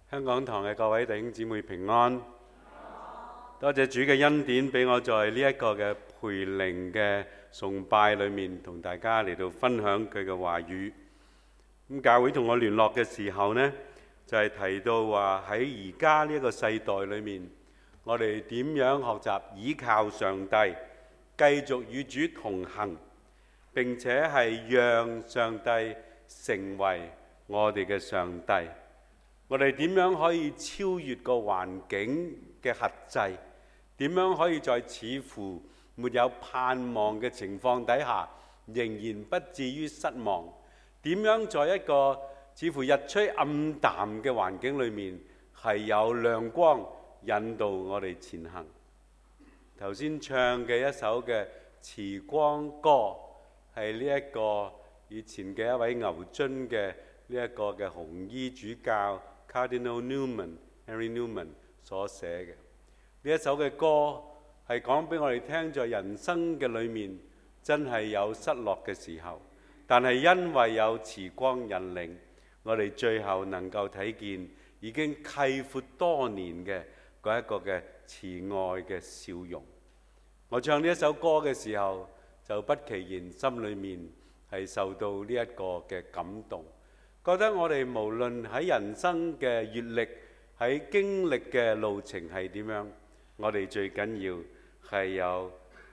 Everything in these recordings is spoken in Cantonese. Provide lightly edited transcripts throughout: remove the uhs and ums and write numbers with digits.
香港堂嘅各位弟兄姊妹平安，多謝主嘅恩典，俾我在呢一個嘅培靈嘅崇拜裏面，同大家嚟到分享佢嘅話語。咁教會同我聯絡嘅時候呢，就係提到話喺而家呢一個世代裏面，我哋點樣學習倚靠上帝，繼續與主同行，並且係讓上帝成為我哋嘅上帝。我哋點樣可以超越個環境嘅轄制？點樣可以在似乎沒有盼望嘅情況底下，仍然不至於失望？點樣在一個似乎日趨暗淡嘅環境裏面，係有亮光引導我哋前行？頭先唱嘅一首嘅慈光歌，係呢一個以前嘅一位牛津嘅呢一個嘅紅衣主教Cardinal Newman、Henry Newman 所寫嘅呢一首嘅歌，係講俾我哋聽，在人生嘅裏面真係有失落嘅時候，但係因為有慈光引領，我哋最後能夠睇見已經契闊多年嘅嗰一個嘅慈愛嘅笑容。我唱呢一首歌嘅時候，就不其然心裏面係受到呢一個嘅感動。覺得我哋無論喺人生嘅閲歷，喺經歷嘅路程係點樣，我哋最緊要係有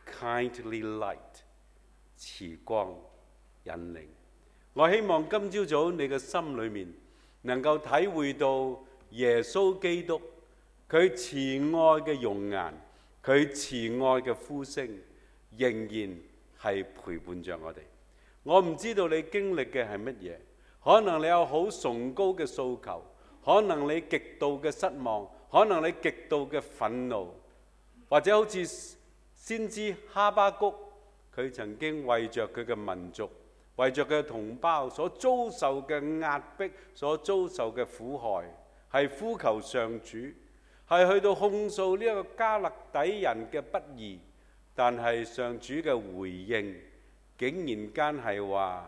kindly light 慈光引領。我希望今朝早你嘅心裏面能夠體會到耶穌基督佢慈愛嘅容顏，佢慈愛嘅呼聲，仍然係陪伴着我哋。我唔知道你經歷嘅係乜嘢。可能你有好崇高嘅訴求，可能你極度嘅失望，可能你極度嘅憤怒，或者好似先知哈巴谷，佢曾經為着佢嘅民族，為着佢嘅同胞所遭受嘅壓迫，所遭受嘅苦害，係呼求上主，係去到控訴呢一個加勒底人嘅不義，但係上主嘅回應竟然間係話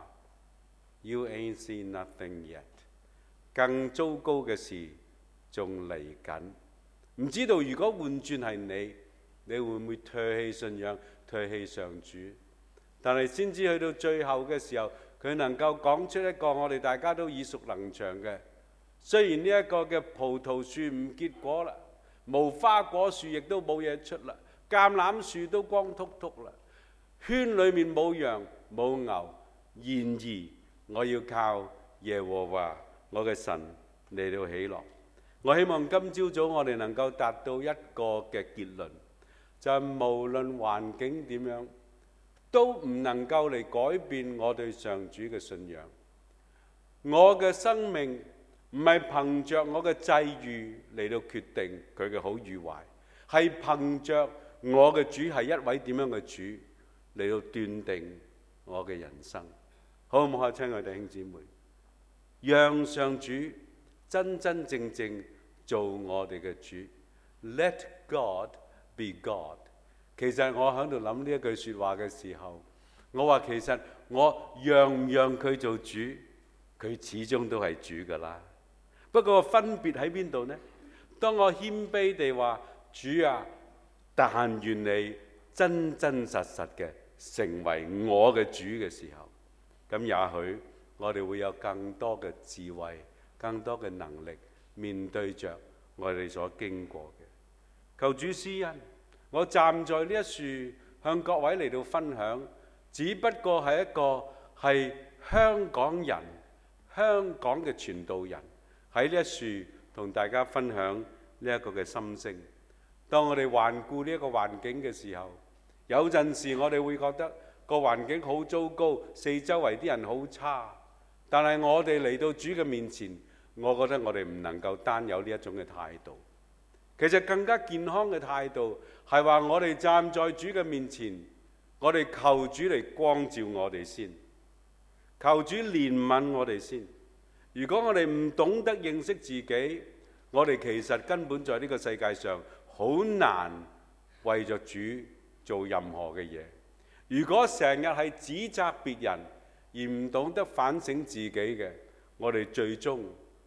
You ain't seen nothing yet。更糟糕嘅事仲嚟緊。唔知道如果換轉係你會唔會唾棄信仰、唾棄上主？但係先知去到最後嘅時候，佢能夠講出一個我哋大家都耳熟能詳嘅。雖然呢一個嘅葡萄樹唔結果啦，無花果樹亦都冇嘢出啦，橄欖樹都光禿禿啦，圈裏面冇羊冇牛，然而我要靠耶和華我嘅神嚟到喜樂。我希望今朝早我哋能夠達到一個嘅結論，就係無論環境點樣，都唔能夠嚟改變我對上主嘅信仰。我嘅生命唔係憑着我嘅際遇嚟到決定佢嘅好與壞，係憑着我嘅主係一位點樣嘅主嚟到斷定我嘅人生。好唔好啊，親愛弟兄姊妹？讓上主真真正正做我哋嘅主。Let God be God。其實我喺度諗呢一句説話嘅時候，我話其實我讓唔讓佢做主，佢始終都係主㗎啦。不過分別喺邊度呢？當我謙卑地話主啊，但願你真真實實嘅成為我嘅主嘅時候，咁也許我哋會有更多嘅智慧，更多嘅能力面對着我哋所經過嘅。求主施恩，我站在呢一樹向各位嚟到分享，只不過係一個係香港人、香港嘅傳道人喺呢一樹同大家分享呢一個嘅心聲。當我哋環顧呢一個環境嘅時候，有陣時我哋會覺得個環境好糟糕，四周圍啲人好差，但係我哋嚟到主嘅面前，我覺得我哋唔能夠單有呢一種嘅態度。其實更加健康嘅態度係話我哋站在主嘅面前，我哋求主嚟光照我哋先，求主憐憫我哋先。如果我哋唔懂得認識自己，我哋其實根本在呢個世界上好難為着主做任何嘅嘢。如果成日係指責別人而唔懂得反省自己嘅，我哋最終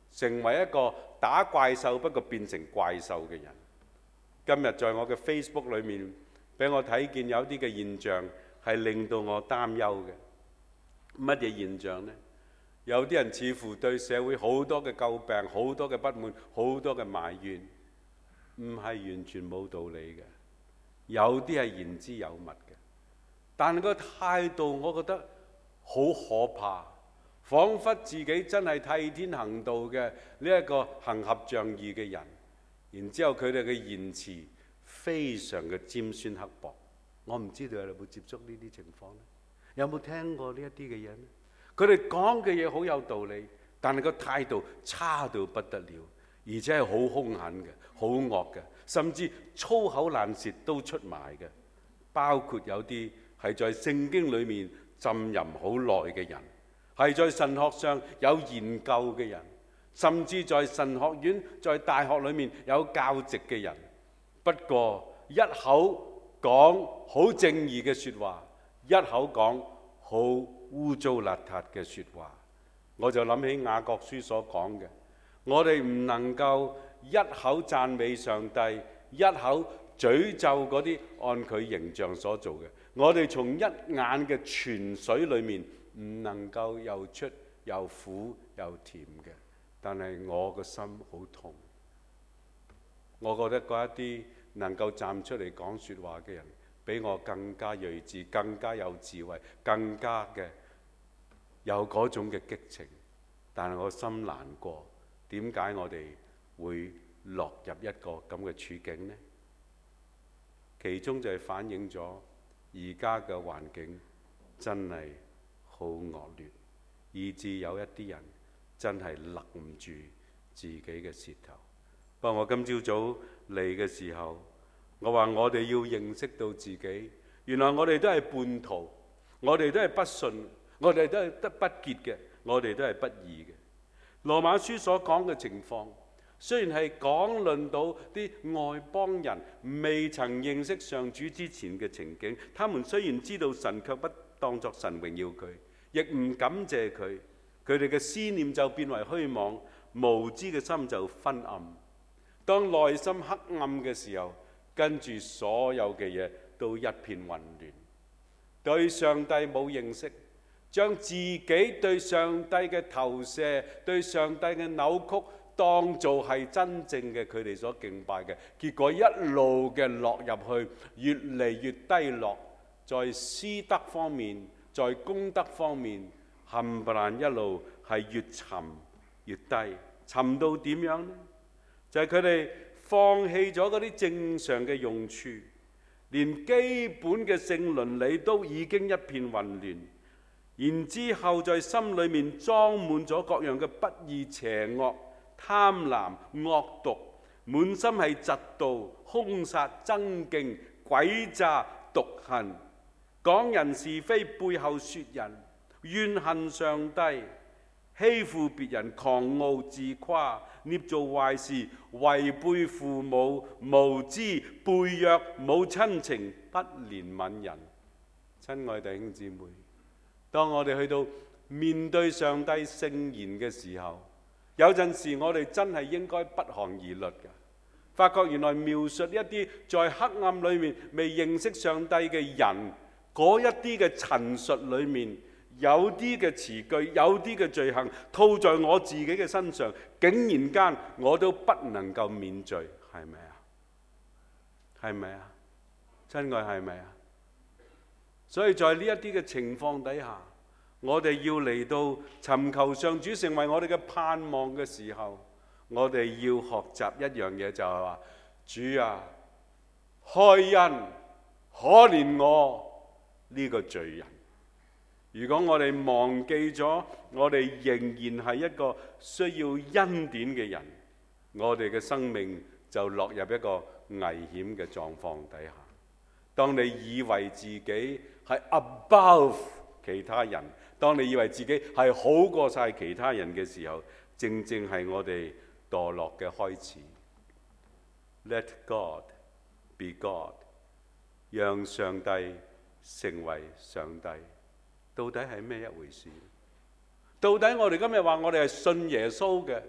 成為一個打怪獸不過變成怪獸嘅人。今日在我嘅 Facebook 裏面，俾我睇見有啲嘅現象係令到我擔憂嘅。乜嘢現象呢？有啲人似乎對社會好多嘅詬病、好多嘅不滿、好多嘅埋怨，唔係完全冇道理嘅。有啲係言之有物嘅，但係個態度我覺得好可怕，彷彿自己真係替天行道嘅呢一個行俠仗義嘅人。然之後佢哋嘅言辭非常嘅尖酸刻薄。我唔知道你有冇接觸呢啲情況呢？有冇聽過呢一啲嘅嘢呢？佢哋講嘅嘢好有道理，但係個態度差到不得了，而且係好兇狠嘅、好惡嘅，甚至粗口爛舌都出埋嘅。包括有啲係在聖經裏面浸淫好耐嘅人，係在神學上有研究嘅人，甚至在神學院、在大學裏面有教職嘅人。不過一口講好正義嘅説話，一口講好污糟邋遢嘅説話，我就諗起雅各書所講嘅，我哋唔能夠一口讚美上帝，一口詛咒嗰啲按佢形象所做嘅。我哋從一眼嘅泉水裏面唔能夠又出又苦又甜嘅。但係我個心好痛，我覺得嗰一啲能夠站出嚟講説話嘅人，比我更加睿智、更加有智慧、更加嘅有嗰種嘅激情。但係我心難過，點解我哋會落入一個咁嘅處境呢？其中就係反映咗而家嘅環境真係好惡劣，以致有一啲人真係勒唔住自己嘅舌頭。不過我今朝早嚟嘅時候，我話我哋要認識到自己，原來我哋都係叛徒，我哋都係不信，我哋都係得不潔嘅，我哋都係不義嘅。羅馬書所講嘅情況，雖然係講論到啲外邦人未曾認識上主之前嘅情景，他們雖然知道神，卻不當作神榮耀佢，亦唔感謝佢，佢哋嘅思念就變為虛妄，無知嘅心就昏暗。當內心黑暗嘅時候，跟住所有嘅嘢都一片混亂，對上帝冇認識，將自己對上帝嘅投射、對上帝嘅扭曲當做係真正嘅佢哋所敬拜嘅，結果一路嘅落入去，越嚟越低落，在私德方面，在公德方面，冚唪唥一路係越沉越低，沉到點樣呢？就係佢哋放棄咗嗰啲正常嘅用處，連基本嘅性倫理都已經一片混亂，然之後在心裏面裝滿咗各樣嘅不義邪惡、貪婪、惡毒，滿心係嫉妒、兇殺、爭競、詭詐、毒恨，講人是非，背後說人，怨恨上帝，欺負別人，狂傲自誇，捏造壞事，違背父母，無知，背約，冇親情，不憐憫人。親愛弟兄姊妹，當我哋去到面對上帝聖言嘅時候，有陣時我哋真係應該不寒而栗嘅，發覺原來描述一啲在黑暗裏面未認識上帝嘅人，嗰一啲嘅陳述裏面，有啲嘅詞句，有啲嘅罪行套在我自己嘅身上，竟然間我都不能夠免罪，係咪啊？係咪啊？親愛係咪啊？所以在呢一啲嘅情況底下，我哋要嚟到尋求上主成為我哋嘅盼望嘅時候，我哋要學習一樣嘢，就係話：主啊，開恩可憐我呢個罪人。如果我哋忘記咗，我哋仍然係一個需要恩典嘅人，我哋嘅生命就落入一個危險嘅狀況底下。當你以為自己係 above 其他人，當你以為自己係好過晒其他人嘅時候，正正係我哋墮落嘅開始。Let God be God， 讓上帝成為上帝。到底係咩一回事？到底我哋今日話我哋係信耶穌嘅，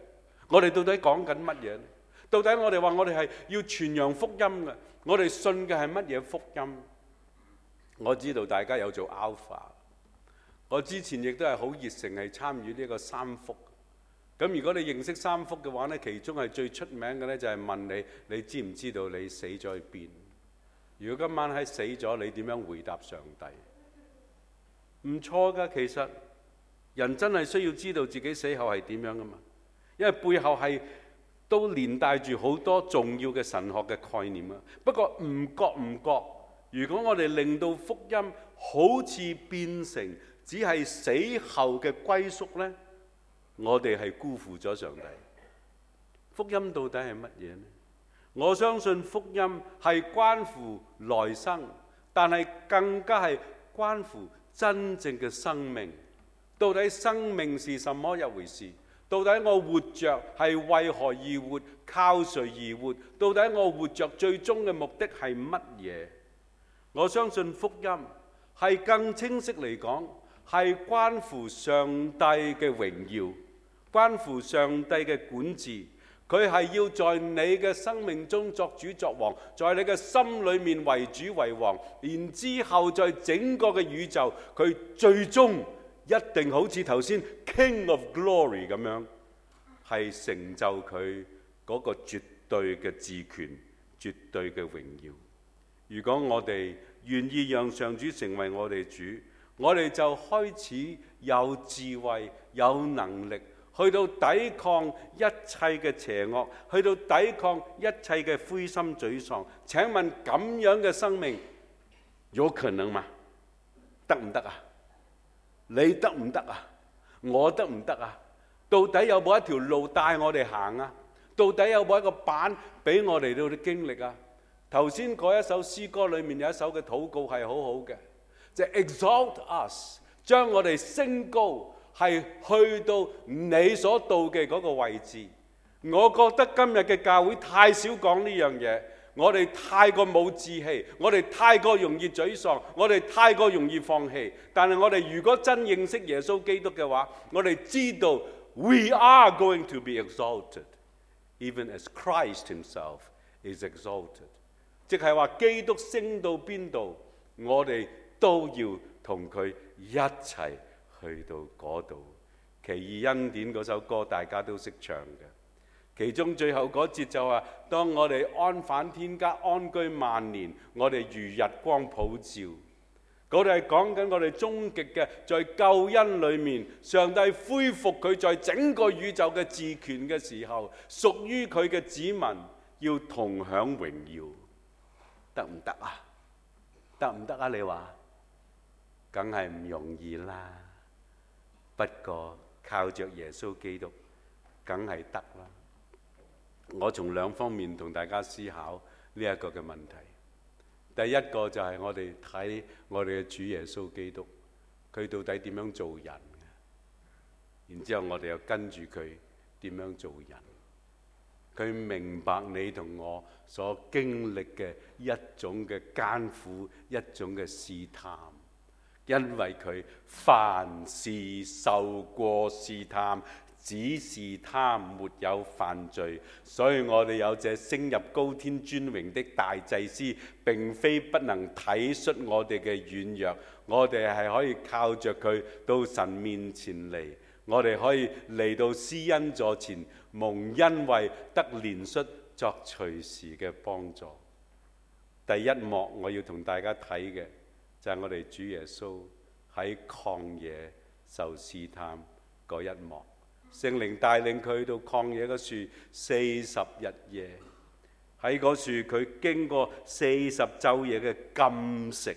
我哋到底講緊乜嘢呢？到底我哋話我哋係要傳揚福音嘅，我哋信嘅係乜嘢福音？我知道大家有做 Alpha， 我之前亦都係好熱誠係參與呢個三福。咁如果你認識三福嘅話呢，其中係最出名嘅呢，就係問你，你知唔知道你死咗去邊？如果今晚係死咗，你點樣回答上帝？唔錯㗎，其實人真係需要知道自己死後係點樣㗎嘛，因為背後係都連帶住好多重要嘅神學嘅概念啊。不過唔覺，如果我哋令到福音好似變成只係死後嘅歸宿呢，我哋係辜負咗上帝。福音到底係乜嘢呢？我相信福音係關乎來生，但係更加係關乎真正嘅生命。到底生命是什麼一回事？到底我活着係為何而活？靠誰而活？到底我活着最終嘅目的係乜嘢？我相信福音係更清晰嚟講，係關乎上帝嘅榮耀，關乎上帝嘅管治。佢係要在你嘅生命中作主作王，在你嘅心裏面為主為王，然之後在整個嘅宇宙，佢最終一定好似頭先 King of Glory 咁樣，係成就佢嗰個絕對嘅治權、絕對嘅榮耀。如果我哋願意讓上主成為我哋主，我哋就開始有智慧、有能力，去到抵抗一切嘅邪惡，去到抵抗一切嘅灰心沮喪。請問咁樣嘅生命有可能嗎？得唔得啊？你得唔得啊？我得唔得啊？到底有冇一條路帶我哋行啊？到底有冇一個板俾我哋到啲經歷啊？頭先嗰一首詩歌裏面有一首嘅禱告係好好嘅，就係 exalt us， 將我哋升高，係去到你所到嘅嗰個位置。我覺得今日嘅教會太少講呢樣嘢，我哋太過冇志氣，我哋太過容易沮喪，我哋太過容易放棄。但係我哋如果真認識耶穌基督嘅話，我哋知道 we are going to be exalted even as Christ himself is exalted。即係話基督升到邊度，我哋都要同佢一齊去到嗰度。奇異恩典嗰首歌大家都識唱嘅，其中最後嗰節就話：當我哋安返天家，安居萬年，我哋如日光普照。嗰度係講緊我哋終極嘅，在救恩裏面，上帝恢復佢在整個宇宙嘅治權嘅時候，屬於佢嘅子民要同享榮耀。得唔得啊？得唔得啊？你話梗係唔容易啦。不過靠着耶穌基督，梗係得啦。我從兩方面同大家思考呢一個嘅問題。第一個就係我哋睇我哋嘅主耶穌基督，佢到底點樣做人嘅？然之後我哋又跟住佢點樣做人。佢明白你同我所經歷嘅一種嘅艱苦，一種嘅試探，因為佢凡事受過試探，只是他沒有犯罪，所以我哋有這升入高天尊榮的大祭司，並非不能體恤我哋嘅軟弱，我哋係可以靠着佢到神面前嚟，我哋可以嚟到施恩座前，蒙恩惠得憐恤，作隨時嘅幫助。第一幕我要同大家睇嘅就係我哋主耶穌喺曠野受試探嗰一幕。聖靈帶領佢到曠野嗰樹40日夜，喺嗰樹佢經過40晝夜嘅禁食、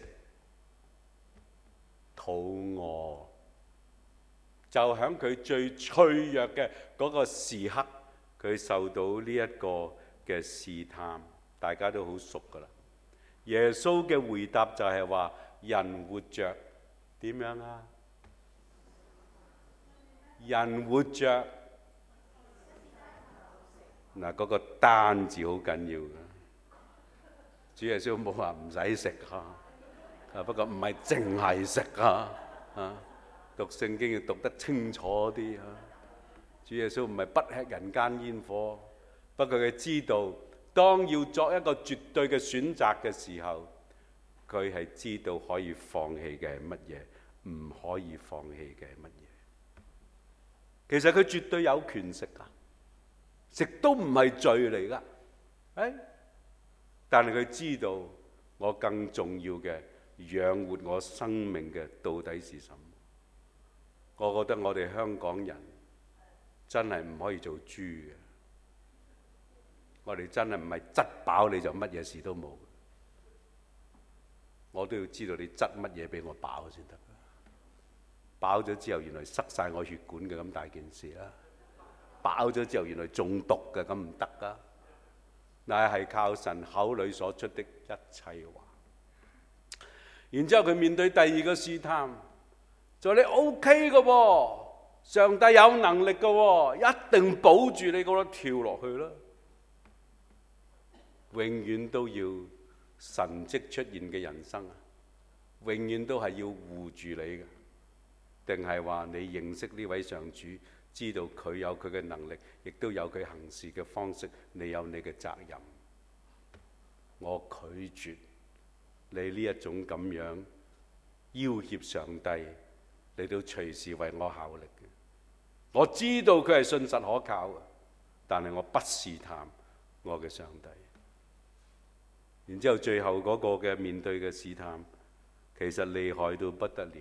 肚餓，就喺佢最脆弱嘅嗰個時刻，佢受到呢一個嘅試探，大家都好熟噶啦。耶穌嘅回答就係話：人活着點樣啊？人活着嗱，嗰個單字好緊要嘅。主耶穌冇話唔使食啊，不過唔係淨係食啊。讀聖經要讀得清楚啲啊。 主耶穌唔係不吃人間煙火，不過佢知道當要作一個絕對嘅選擇嘅時候，佢係知道可以放棄嘅係乜嘢，唔可以放棄嘅係乜嘢。其實佢絕對有權食噶，食都唔係罪嚟噶，但係佢知道我更重要嘅養活我生命嘅到底是什麼。我覺得我哋香港人真係唔可以做豬嘅，我哋真係唔係質飽你就乜嘢事都冇，我都要知道你質乜嘢俾我飽先得。飽咗之後原來塞晒我血管嘅，咁大件事啦。飽咗之後原來中毒嘅，咁唔得噶。乃係靠神口裏所出的一切話。然之後佢面對第二個試探，就話你 OK 嘅喎，上帝有能力嘅喎，一定保住你嗰度跳落去啦。永遠都要神蹟出現嘅人生啊，永遠都係要護住你嘅。定係話你認識呢位上主，知道佢有佢嘅能力，亦都有佢行事嘅方式，你有你嘅責任。我拒絕你呢一種咁樣要挾上帝嚟到隨時為我效力嘅。我知道佢係信實可靠嘅，但係我不試探我嘅上帝。然之後最後嗰個嘅面對嘅試探，其實厲害到不得了。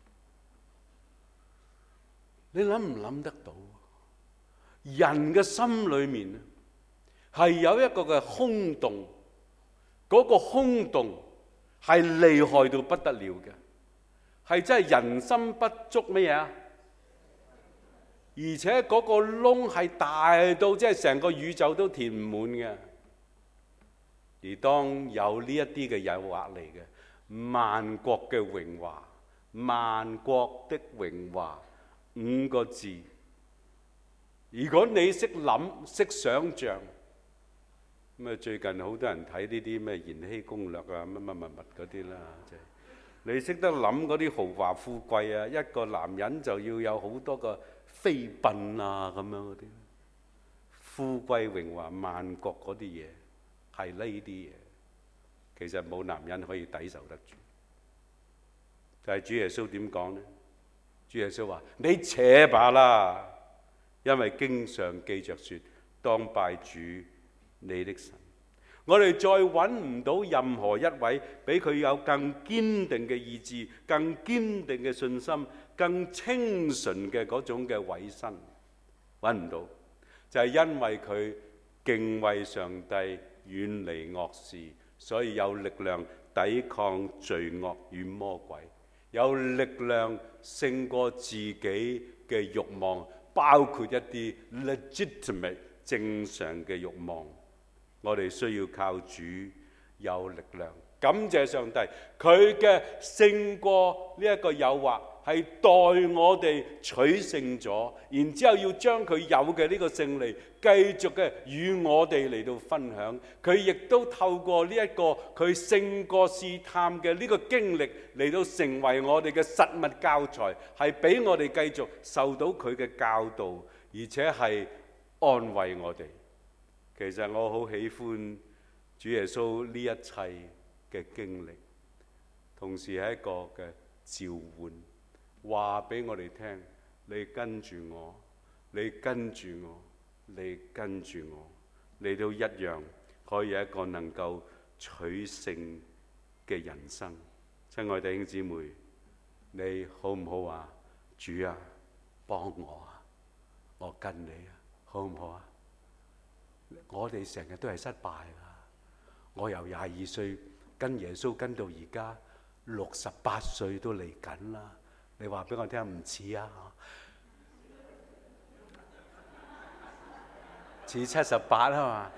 你諗唔諗得到？人嘅心裏面係有一個嘅空洞，嗰個空洞係厲害到不得了嘅，係真係人心不足咩嘢啊？而且嗰個窿係大到即係成個宇宙都填唔滿嘅。而當有呢一啲嘅誘惑嚟嘅，萬國嘅榮華，萬國的榮華，5個字，如果你識諗識想像，咁啊最近好多人睇呢啲咩延禧攻略啊，乜乜乜乜嗰啲啦，即係你識得諗嗰啲豪華富貴啊，一個男人就要有好多個妃嬪啊咁樣嗰啲，富貴榮華萬國嗰啲嘢係呢啲嘢，其實冇男人可以抵受得住。就係主耶穌點講呢？主耶穌話：你扯吧啦，因為經上記着說，當拜主你的神。我哋再揾唔到任何一位比佢有更堅定嘅意志、更堅定嘅信心、更清純嘅嗰種嘅委身，揾唔到。就係因為佢敬畏上帝、遠離惡事，所以有力量抵抗罪惡與魔鬼。有力量勝過自己嘅慾望，包括一啲 legitimate 正常嘅慾望。我哋需要靠主有力量。感謝上帝，佢嘅勝過呢一個誘惑係代我哋取勝咗，然之後要將佢有嘅呢個勝利繼續嘅與我哋嚟到分享。佢亦都透過呢一個佢勝過試探嘅呢個經歷嚟到成為我哋嘅實物教材，係俾我哋繼續受到佢嘅教導，而且係安慰我哋。其實我好喜歡主耶穌呢一切嘅經歷，同時係一個嘅召喚，話俾我哋聽：你跟住我，你跟住我，你跟住我，你都一樣可以有一個能夠取勝嘅人生。親愛弟兄姊妹，你好唔好啊？主啊，幫我啊，我跟你啊，好唔好啊？我哋成日都係失敗噶。我由22歲跟耶穌跟到而家68歲都嚟緊啦。你話俾我聽唔似啊？似78啊嘛。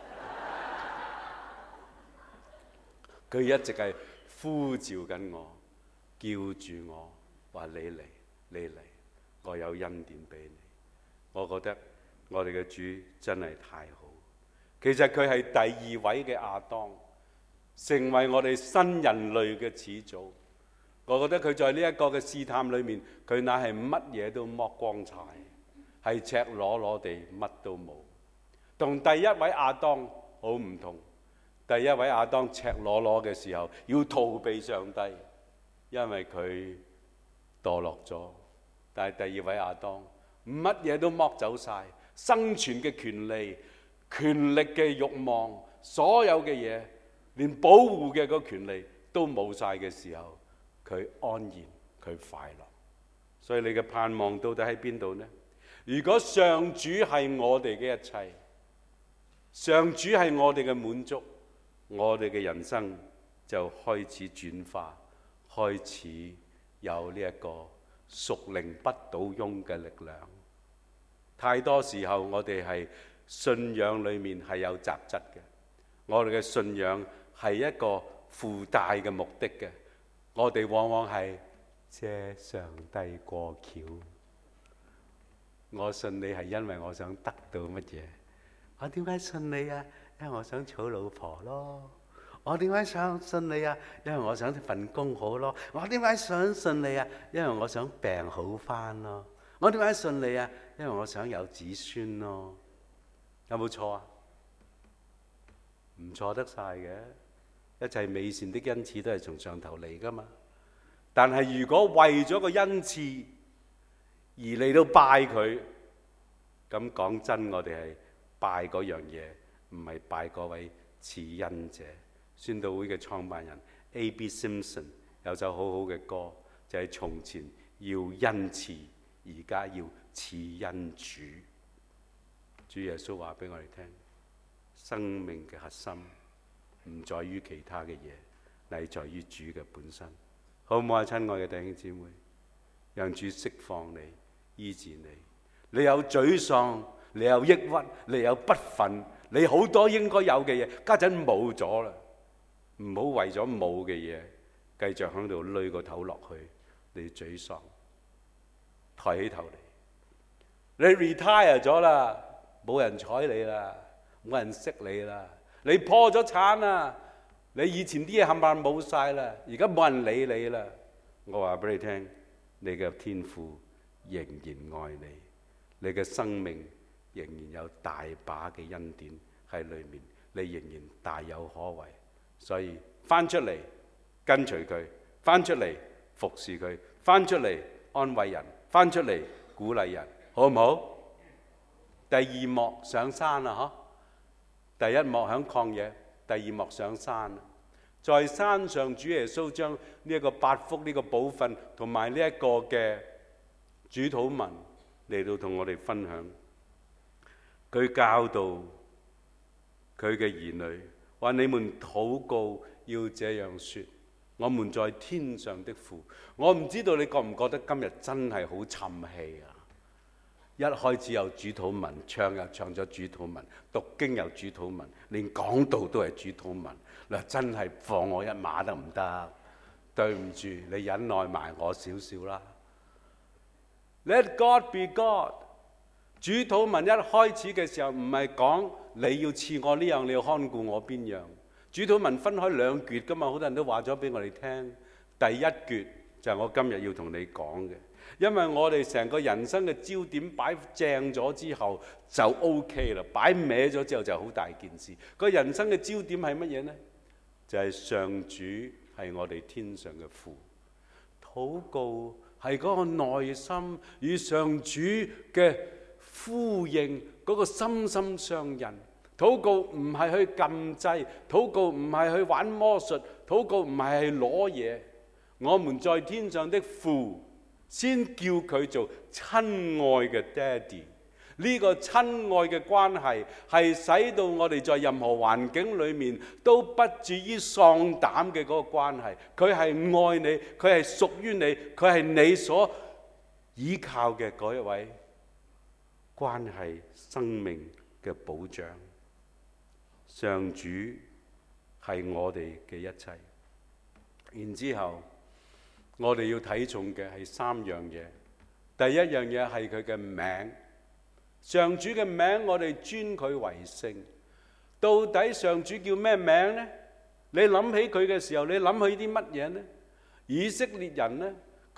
佢一直係呼召緊我，叫住我，話你嚟，你嚟，我有恩典俾你。我覺得我哋嘅主真係太好。其實佢係第2位嘅亞當，成為我哋新人類嘅始祖。我覺得佢在呢一個嘅試探裏面，佢乃係乜嘢都剝光晒， 係赤裸裸地乜都冇，同第一位亞當好唔同。第一位亞當赤裸裸嘅時候要逃避上帝，因為佢墮落咗。但係第二位亞當乜嘢都剝走晒，生存嘅權利、權力嘅慾望，所有嘅嘢，連保護嘅個權利都冇晒嘅時候，佢安然，佢快樂。所以你嘅盼望到底喺邊度呢？如果上主係我哋嘅一切，上主係我哋嘅滿足，我哋嘅人生就開始轉化，開始有呢一個屬靈不倒翁嘅力量。太多時候我哋係信仰裏面係有雜質嘅，我哋嘅信仰係一個附帶嘅目的嘅，我哋往往係借上帝過橋。我信你係因為我想得到乜嘢？我點解信你啊？因為我想娶老婆咯。我點解想信你啊？因為我想份工好咯。我點解想信你啊？因為我想病好返咯。我點解信你啊？因為我想有子孫咯。有冇錯啊？唔錯得晒嘅，一切美善的恩賜都係從上頭嚟㗎嘛。但係如果為咗個恩賜而嚟到拜佢，咁講真，我哋係拜嗰樣嘢，唔係拜嗰位賜恩者。宣道會嘅創辦人 A.B. Simpson 有首好好嘅歌，就係從前要恩賜，而家要賜恩主。主耶穌話俾我哋聽，生命嘅核心唔在於其他嘅嘢，乃在於主嘅本身。好唔好啊，親愛嘅弟兄姊妹？讓主釋放你，醫治你。你有沮喪，你有抑鬱，你有不忿，你好多應該有嘅嘢，家陣冇咗啦。唔好為咗冇嘅嘢，繼續喺度攆個頭落去，你沮喪。抬起頭嚟，你 retire 咗啦，冇人睬你啦，冇人識你啦，你破咗產啦，你以前啲嘢冚唪唥冇晒啦，而家冇人理你啦。我話俾你聽，你嘅天父仍然愛你，你嘅生命仍然有大把嘅恩典喺裏面，你仍然大有可為。所以翻出嚟跟隨佢，翻出嚟服侍佢，翻出嚟安慰人，翻出嚟鼓勵人，好唔好？第二幕上山啦，嗬！第一幕響曠野，第二幕上山。在山上，主耶穌將呢一個八福呢個寶訓同埋呢一個嘅主禱文嚟到同我哋分享。佢教導佢嘅兒女話：你們禱告要這樣說，我們在天上的父。我唔知道你覺唔覺得今日真係好沉氣啊！一開始有主禱文，唱又唱咗主禱文，讀經又主禱文，連講道都係主禱文。嗱，真係放我一馬得唔得？對唔住，你忍耐埋我少少啦。Let God be God。主禱文一開始嘅時候唔係講你要賜我呢樣，你要看顧我邊樣。主禱文分開兩橛㗎嘛，好多人都話咗俾我哋聽。第一橛就係我今日要同你講嘅，因為我哋成個人生嘅焦點擺正咗之後就 OK 啦，擺歪咗之後就好大件事。個人生嘅焦點係乜嘢呢？就係上主係我哋天上嘅父。禱告係嗰個內心與上主嘅呼應，嗰個心心相印。禱告唔係去撳掣，禱告唔係去玩魔術，禱告唔係去攞嘢。我們在天上的父，先叫佢做親愛嘅爹哋。呢個親愛嘅關係係使到我哋在任何環境裏面都不至於喪膽嘅嗰個關係。佢係愛你，佢係屬於你，佢係你所依靠嘅嗰一位關係生命嘅保障。上主係我哋嘅一切。然之後我哋要睇重嘅係三樣嘢。第一樣嘢係佢嘅名。上主嘅名我哋尊佢為聖。到底上主叫咩名呢？你諗起佢嘅時候，你諗起啲乜嘢呢？以色列人呢，佢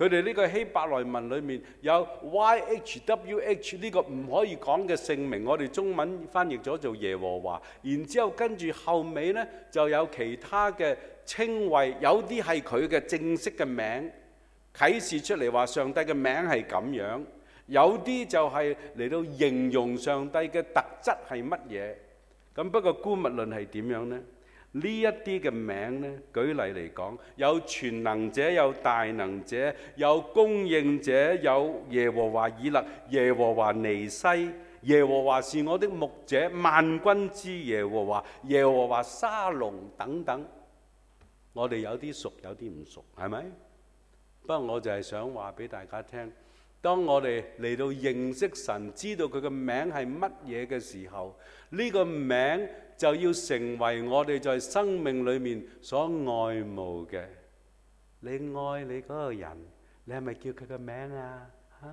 佢哋呢個希伯來文裏面有 YHWH 呢個唔可以講嘅姓名，我哋中文翻譯咗做耶和華。然之後跟住後尾呢，就有其他嘅稱謂，有啲係佢嘅正式嘅名，啟示出嚟話上帝嘅名係咁樣。有啲就係嚟到形容上帝嘅特質係乜嘢。咁不過姑勿論係點樣呢？呢一啲嘅名呢，舉例嚟講，有全能者，有大能者，有供應者，有耶和華以勒、耶和華尼西、耶和華是我的牧者、萬軍之耶和華、耶和華沙龍等等。我哋有啲熟，有啲唔熟，係咪？不過我就係想話俾大家聽，當我哋嚟到認識神，知道佢嘅名係乜嘢嘅時候，呢個名就要成為我哋在生命裏面所愛慕嘅。你愛你嗰個人，你係咪叫佢個名啊？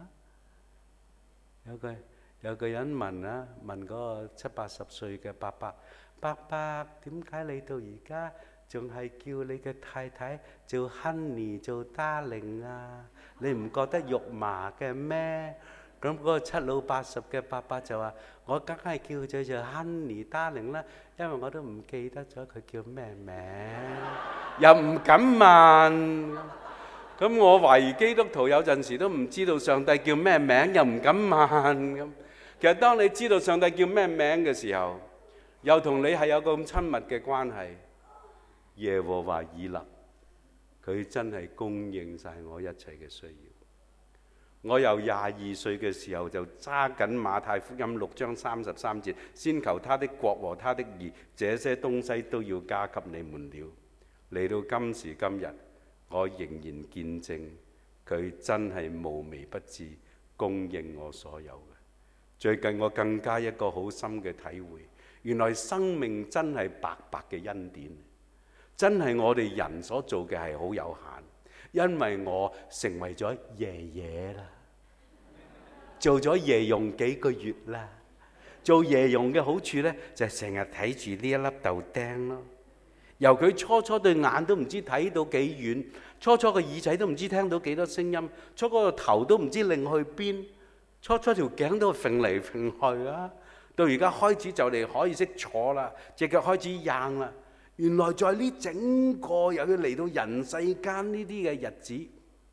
有個人問啊，問嗰個70-80歲嘅伯伯，伯伯，點解你到而家仲係叫你嘅太太做 Honey 做 Darling 啊？你唔覺得肉麻嘅咩？咁嗰個70-80嘅伯伯就話：我梗係叫佢做 Honey Darling 啦，因為我都唔記得咗佢叫咩名，又唔敢問。咁我懷疑基督徒有陣時都唔知道上帝叫咩名，又唔敢問咁。其實當你知道上帝叫咩名嘅時候，又同你係有個咁親密嘅關係，耶和華以勒，佢真係供應晒我一切嘅需要。我由22歲嘅時候就揸緊馬太福音6章33節，先求他的國和他的義，這些東西都要加給你們了。嚟到今時今日，我仍然見證佢真係無微不至供應我所有嘅。最近我更加一個好深嘅體會，原來生命真係白白嘅恩典，真係我哋人所做嘅係好有限。因為我成為咗爺爺啦，做咗爺傭幾個月啦。做爺傭嘅好處呢，就係成日睇住呢一粒豆釘咯。由佢初初對眼都唔知睇到幾遠，初初個耳仔都唔知聽到幾多聲音，初初個頭都唔知擰去邊，初初條頸都揈嚟揈去啊。到而家開始就嚟可以識坐啦，隻腳開始硬啦。原來在呢整個又要嚟到人世間呢啲嘅日子，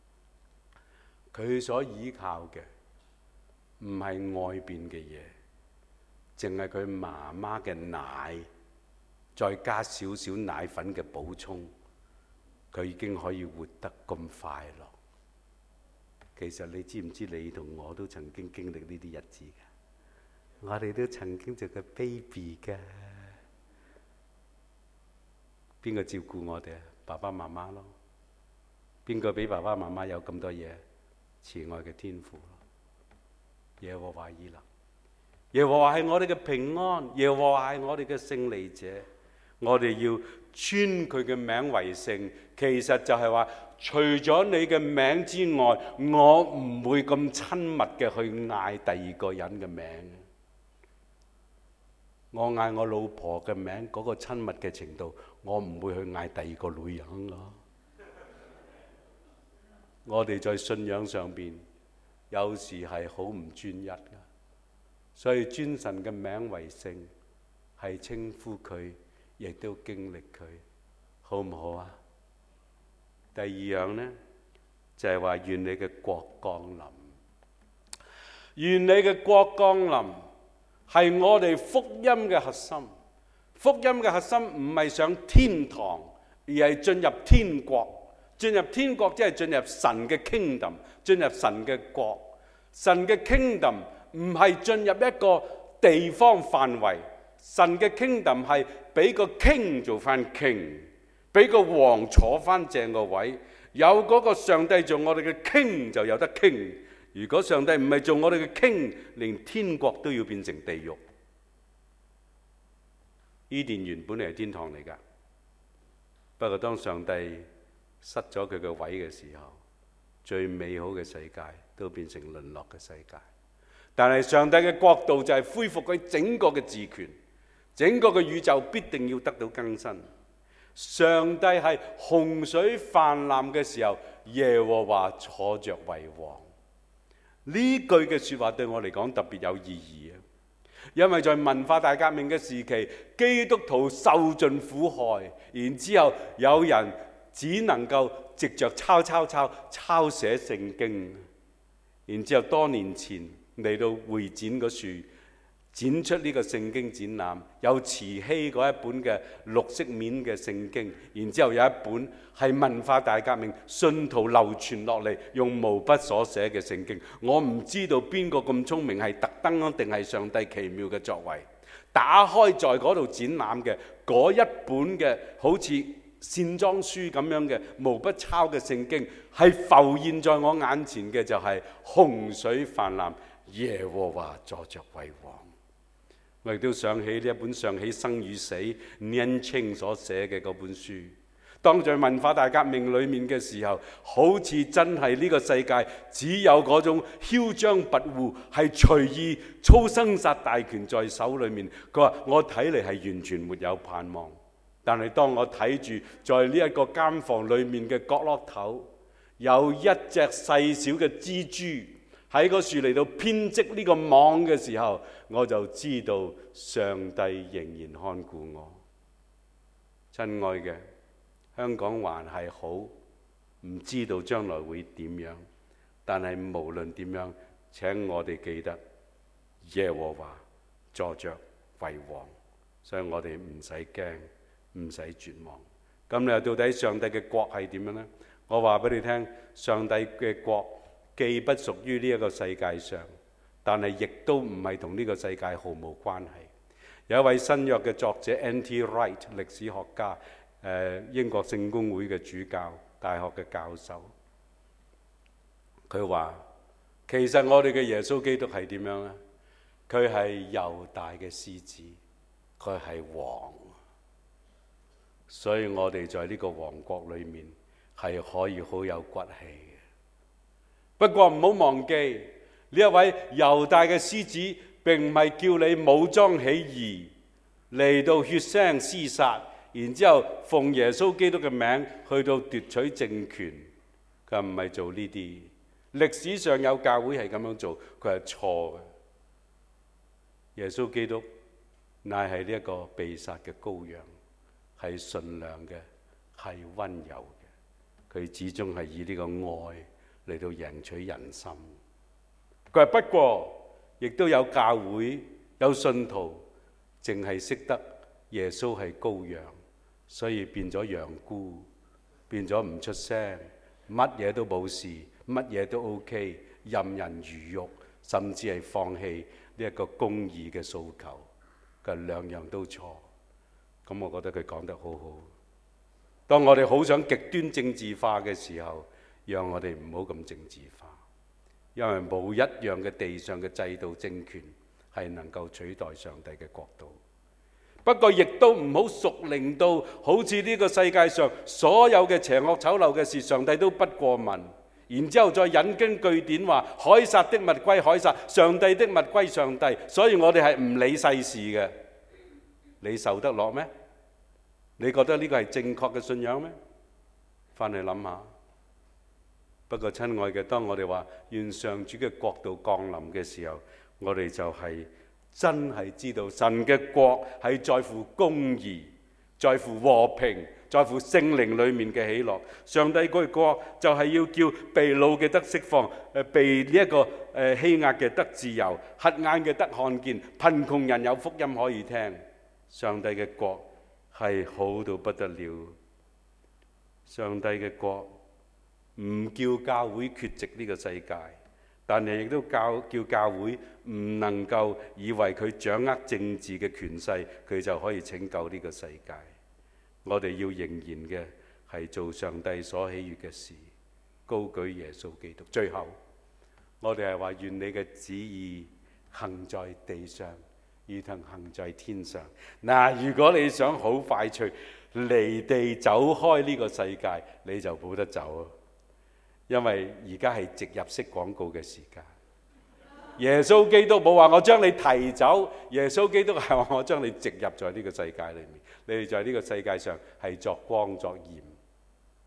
佢所依靠嘅唔係外邊嘅嘢，淨係佢媽媽嘅奶，再加少少奶粉嘅補充，佢已經可以活得咁快樂。其實你知唔知你同我都曾經經歷呢啲日子㗎？我哋都曾經做過 baby 㗎。邊個照顧我哋啊？爸爸媽媽咯。邊個俾爸爸媽媽有咁多嘢？慈愛嘅天父咯。耶和華以勒，耶和華係我哋嘅平安，耶和華係我哋嘅勝利者。我哋要尊佢嘅名為聖，其實就係話，除咗你嘅名之外，我唔會咁親密嘅去嗌第二個人嘅名。我嗌我老婆嘅名嗰個親密嘅程度，我唔會去嗌第二個女人咯。我哋在信仰上邊有時係好唔專一㗎，所以尊神嘅名為聖，係稱呼佢，亦都經歷佢，好唔好啊？第二樣呢，就係話願你嘅國降臨，願你嘅國降臨。係我哋福音嘅核心。福音嘅核心唔係上天堂，而係進入天國。進入天國即係進入神嘅 kingdom， 進入神嘅國。神嘅 kingdom 唔係進入一個地方範圍，神嘅 kingdom 係俾個 king 做翻 king， 俾個王坐翻正個位。有嗰個上帝做我哋嘅 king 就有得 king。如果上帝唔係做我哋嘅 king， 連天國都要變成地獄。伊甸原本係天堂嚟㗎，不過當上帝失咗佢嘅位嘅時候，最美好嘅世界都變成淪落嘅世界。但係上帝嘅國度就係恢復佢整個嘅治權，整個嘅宇宙必定要得到更新。上帝係洪水泛濫嘅時候， 耶和華坐着為王。呢句嘅説話對我嚟講特別有意義啊！因為在文化大革命嘅時期，基督徒受盡苦害，然之後有人只能夠藉着抄寫聖經，然之後多年前嚟到會展嗰處展出呢個聖經展覽，有慈禧嗰一本嘅綠色面嘅聖經，然之後有一本係文化大革命信徒流傳落嚟用毛筆所寫嘅聖經。我唔知道邊個咁聰明，係特登定係上帝奇妙嘅作為。打開在嗰度展覽嘅嗰一本嘅好似線裝書咁樣嘅毛筆抄嘅聖經，係浮現在我眼前嘅就係洪水泛濫，耶和華坐着為王。我亦都想起呢一本上起生與死年青所寫嘅嗰本書。當在文化大革命裏面嘅時候，好似真係呢個世界只有嗰種囂張跋扈，係隨意操生殺大權在手裏面。佢話我睇嚟係完全沒有盼望。但係當我睇住在呢一個監房裏面嘅角落頭，有一隻細小嘅蜘蛛喺個樹嚟到編織呢個網嘅時候，我就知道上帝仍然看顧我。親愛嘅，香港還係好，唔知道將來會點樣，但係無論點樣，請我哋記得耶和華坐着為王，所以我哋唔使驚，唔使絕望。咁你話到底上帝嘅國係點樣呢？我話俾你聽，上帝嘅國既不屬於呢一個世界上，但係亦都唔係同呢個世界毫無關係。有一位新約嘅作者 N.T. Wright 歷史學家，英國聖公會嘅主教，大學嘅教授，佢話其實我哋嘅耶穌基督係點樣呢？佢係猶大嘅獅子，佢係王，所以我哋在呢個王國裏面係可以好有骨氣嘅。不過唔好忘記呢一位猶大嘅獅子並唔係叫你武裝起義嚟到血腥廝殺，然之後奉耶穌基督嘅名去到奪取政權。佢唔係做呢啲。歷史上有教會係咁樣做，佢係錯嘅。耶穌基督乃係呢一個被殺嘅羔羊，係純良嘅，係溫柔嘅。佢始終係以呢個愛嚟到贏取人心。佢話不過亦都有教會有信徒淨係識得耶穌係羔羊，所以變咗羊菇，變咗唔出聲，乜嘢都冇事，乜嘢都 OK， 任人魚肉，甚至係放棄呢一個公義嘅訴求。佢兩樣都錯。咁我覺得佢講得好好。當我哋好想極端政治化嘅時候，讓我哋唔好咁政治化，因為冇一樣嘅地上嘅制度政權係能夠取代上帝嘅國度。不過亦都唔好屬靈到好似呢個世界上所有嘅邪惡醜陋嘅事，上帝都不過問，然之後再引經據典話凱撒的物歸凱撒，上帝的物歸上帝，所以我哋係唔理世事嘅。你受得落咩？你覺得呢個係正確嘅信仰咩？翻去諗下。不過親愛嘅，當我哋話願上主嘅國度降臨嘅時候，我哋就係真係知道神嘅國係在乎公義，在乎和平，在乎聖靈裡面嘅喜樂。上帝嘅國就係要叫被擄嘅得釋放，被呢一個欺壓嘅得自由，瞎眼嘅得看見，貧窮人有福音可以聽。上帝嘅國係好到不得了。上帝嘅國唔叫教會缺席呢個世界，但係亦都叫教會唔能夠以為佢掌握政治嘅權勢，佢就可以拯救呢個世界。我哋要仍然嘅係做上帝所喜悅嘅事，高舉耶穌基督。最後，我哋係話願你嘅旨意行在地上，如同行在天上。嗱，如果你想好快脆離地走開呢個世界，你就冇得走啊！因為而家係植入式廣告嘅時間。耶穌基督冇話我將你提走，耶穌基督係話我將你植入在呢個世界裏面。你哋在呢個世界上係作光作鹽，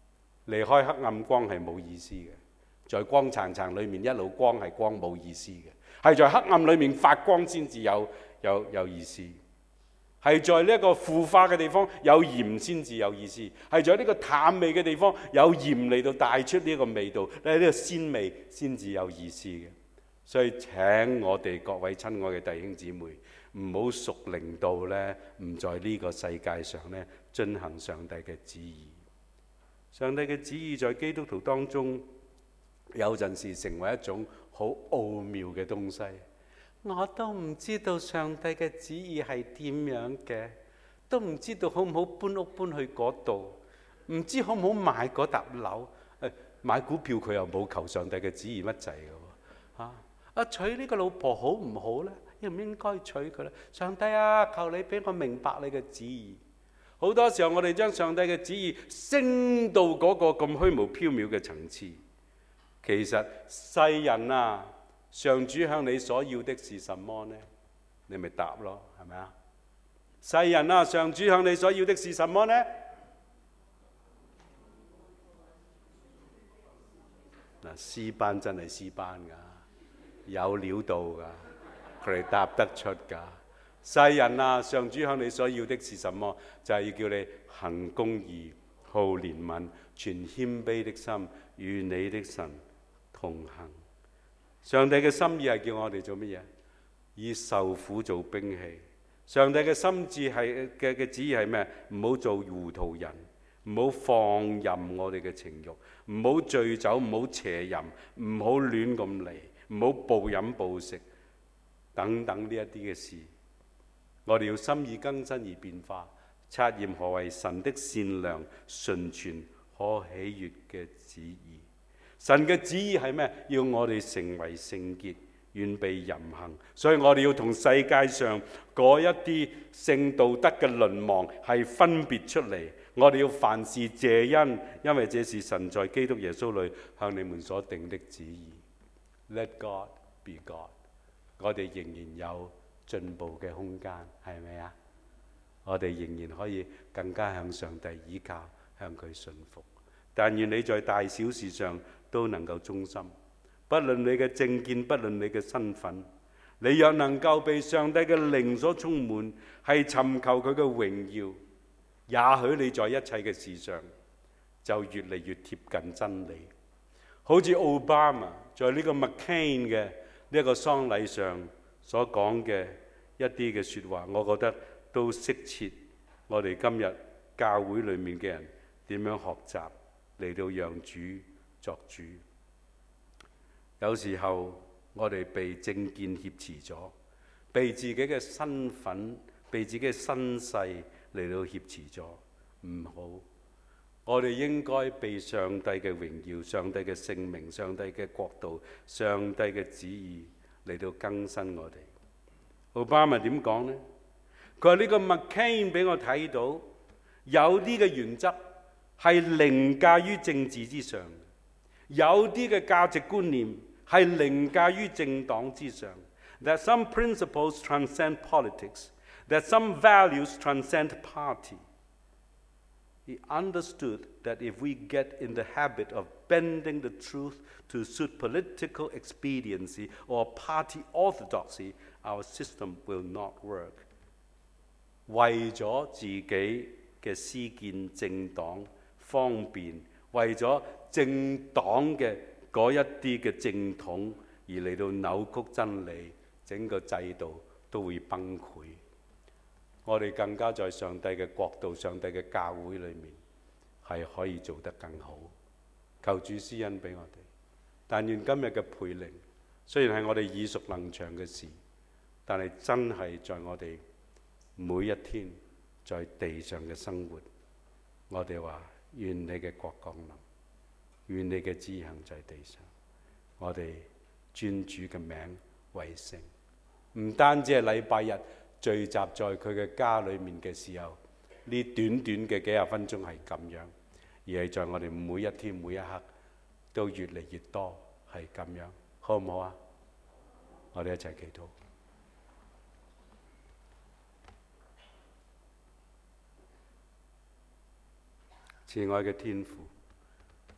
離開黑暗光係冇意思嘅。在光層層裏面一路光係光冇意思嘅，係在黑暗裏面發光先至有意思。係在呢一個腐化嘅地方有鹽先至有意思，係在呢個淡味嘅地方有鹽嚟到帶出呢個味道，呢個鮮味先至有意思嘅。所以請我哋各位親愛嘅弟兄姊妹，唔好屬靈到呢，唔在呢個世界上呢進行上帝嘅旨意。上帝嘅旨意在基督徒當中，有陣時成為一種好奧妙嘅東西。我都唔知道上帝嘅旨意係點樣嘅，都唔知道好唔好搬屋搬去嗰度，唔知好唔好買嗰笪樓。買股票佢又冇求上帝嘅旨意乜滯嘅喎。娶呢個老婆好唔好呢？應唔應該娶佢呢？上帝啊，求你俾我明白你嘅旨意。好多時候我哋將上帝嘅旨意升到嗰個咁虛無縹緲嘅層次。其實世人啊，上主向你所要的是什麼呢？你咪答咯，係咪啊？世人啊，上主向你所要的是什麼呢？嗱，詩班真係詩班㗎，有料到㗎，佢哋答得出㗎。世人啊，上主向你所要的是什麼？就係要叫你行公義、好憐憫、存謙卑的心，與你的神同行。上帝嘅心意係叫我哋做乜嘢？以受苦做兵器。上帝嘅心志係嘅旨意係咩？唔好做糊塗人，唔好放任我哋嘅情慾，唔好醉酒，唔好邪淫，唔好亂咁嚟，唔好暴飲暴食等等呢一啲嘅事。我哋要心意更新而變化，察驗何為神的善良、純全、可喜悅嘅旨意。神嘅旨意係咩？要我哋成為聖潔，遠避淫行。所以我哋要同世界上嗰一啲聖道德嘅淪亡係分別出嚟。我哋要凡事謝恩，因為這是神在基督耶穌裏向你們所定的旨意。Let God be God。我哋仍然有進步嘅空間，係咪啊？我哋仍然可以更加向上帝依靠，向佢信服。但願你在大小事上都能夠忠心，不論你嘅政見，不論你嘅身份。你若能夠被上帝嘅靈所充滿，係尋求佢嘅榮耀，也許你在一切嘅事上就越嚟越貼近真理。好似奧巴馬在呢個 McCain 嘅呢一個喪禮上所講嘅一啲嘅説話，我覺得都適切我哋今日教會裏面嘅人點樣學習嚟到讓主作主。有時候我哋被政見挾持咗，被自己嘅身份、被自己嘅身世嚟到挾持咗，唔好。我哋應該被上帝嘅榮耀、上帝嘅聖名、上帝嘅國度、上帝嘅旨意嚟到更新我哋。奧巴馬點講呢？佢話呢個 McCain 俾我睇到有啲嘅原則係凌駕於政治之上，有啲嘅價值觀念係凌駕於政黨之上。That some principles transcend politics, that some values transcend party. He understood that if we get in the habit of bending the truth to suit political expediency or party orthodoxy, our system will not work. 為咗自己嘅私見、政黨方便，為咗政黨嘅嗰一啲嘅正統而嚟到扭曲真理，整個制度都會崩潰。我哋更加在上帝嘅國度、上帝嘅教會裏面係可以做得更好。求主施恩俾我哋。但願今日嘅培靈雖然係我哋耳熟能詳嘅事，但係真係在我哋每一天在地上嘅生活，我哋話願你嘅國降臨，願你嘅旨意行在地上。我哋尊主嘅名為聖，唔單止係禮拜日聚集在佢嘅家裏面嘅時候，呢短短嘅幾十分鐘係咁樣，而係在我哋每一天每一刻都越嚟越多係咁樣，好唔好啊？我哋一齊祈禱。慈愛嘅天父，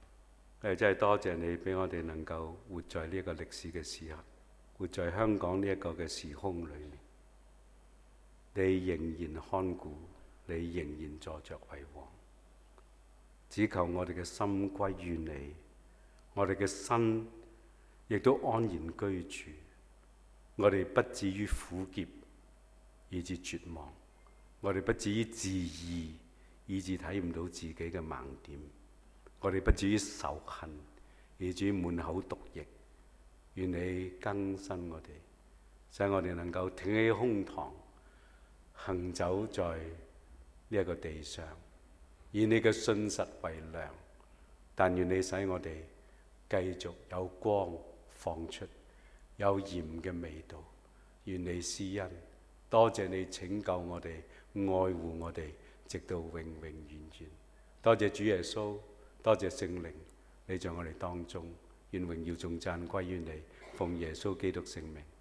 真係多謝你俾我哋能夠活在呢一個歷史嘅時刻，活在香港呢一個嘅時空裏面。你仍然看顧，你仍然坐着為王。只求我哋嘅心歸於你，我哋嘅身亦都安然居住。我哋不至於苦澀以致絕望，我哋不至於自義以致睇唔到自己嘅盲點，我哋不至於仇恨以至於滿口毒液。願你更新我哋，使我哋能夠挺起胸膛，行走在呢一個地上，以你嘅信實為糧。但願你使我哋繼續有光放出，有鹽嘅味道。願你施恩，多謝你拯救我哋，愛護我哋，直到永永遠遠。多謝主耶穌，多謝聖靈，你在我哋當中。願榮耀頌讚歸於你，奉耶穌基督聖名。